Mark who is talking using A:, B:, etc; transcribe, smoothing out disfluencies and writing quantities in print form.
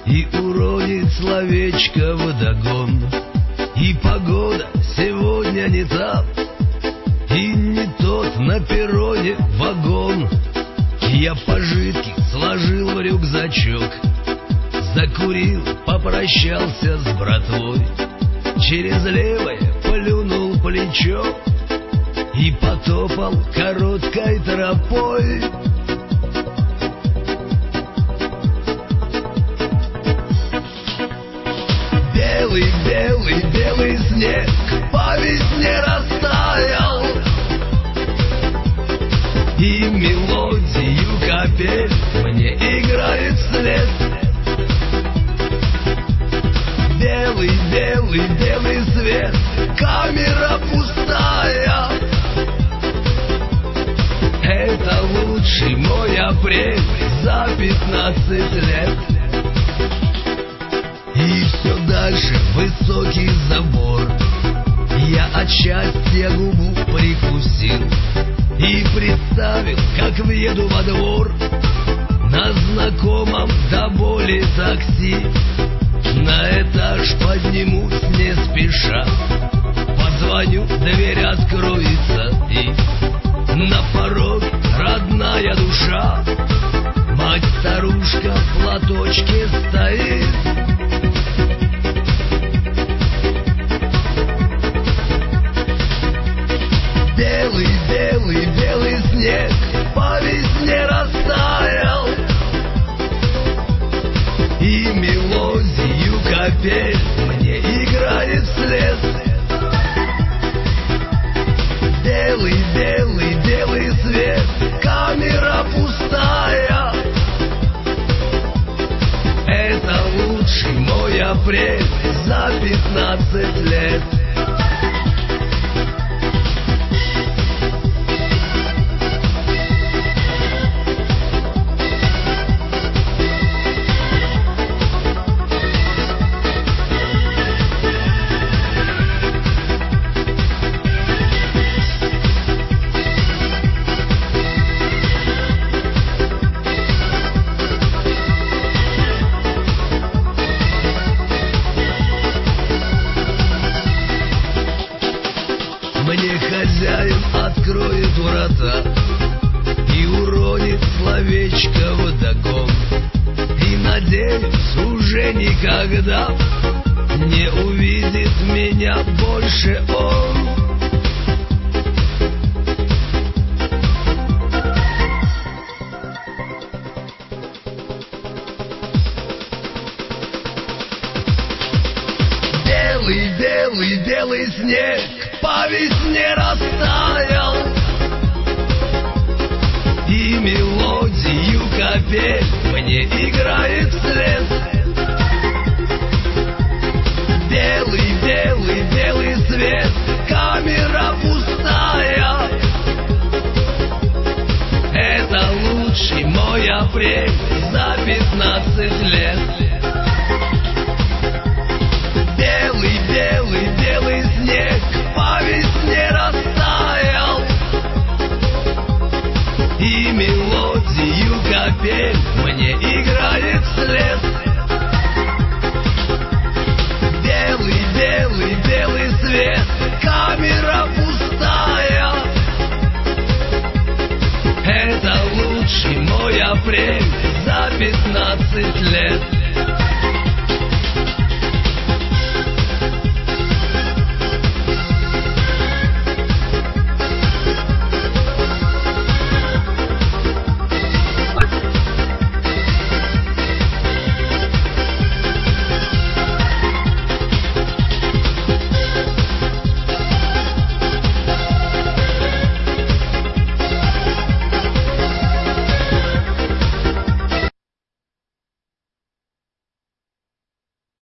A: и уронит словечко вдогон. И погода сегодня не та, и не тот на перроне вагон. Я пожитки сложил в рюкзачок, закурил, попрощался с братвой, через левое плюнул плечо и потопал короткой тропой. Белый, белый, белый снег по весне растаял, и мелодию капель мне играет вслед. Белый, белый, белый свет, камера пустая. Это лучший мой апрель за 15 лет. И все дальше высокий забор. Я от счастья губу прикусил и представил, как въеду во двор на знакомом до боли такси. На этаж поднимусь не спеша, позвоню, дверь откроется, и на пороге родная душа. Мать-старушка в платочке стоит. Белый, белый, белый снег по весне растаял, и мелодию капель мне играет вслед. Белый, белый, белый свет, камера пустая. Это лучший мой апрель за 15 лет. Мне хозяин откроет врата и уронит словечко вдогон. И надеюсь, уже никогда не увидит меня больше он. Белый, белый, белый снег по весне растаял, и мелодию капель мне играет вслед. Белый, белый, белый свет, камера пустая. Это лучший мой апрель за 15 лет. Белый, белый, белый снег по весне растаял, и мелодию капель мне играет вслед. Белый, белый, белый свет, камера пустая. Это лучший мой апрель за 15 лет.